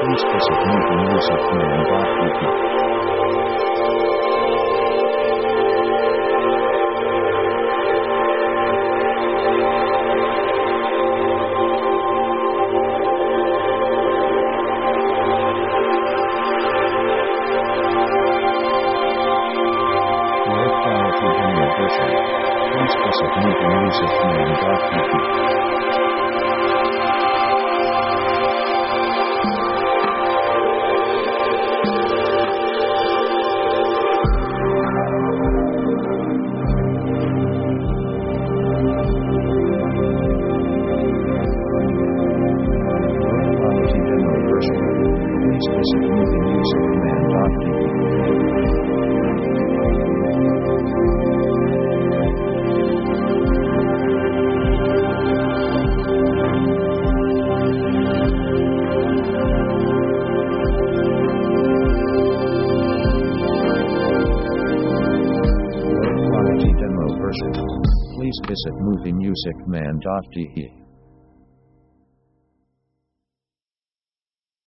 Please visit moviemusicman.de. Please visit moviemusicman.de. Quality demo version. Please visit moviemusicman.de. Please visit moviemusicman.de.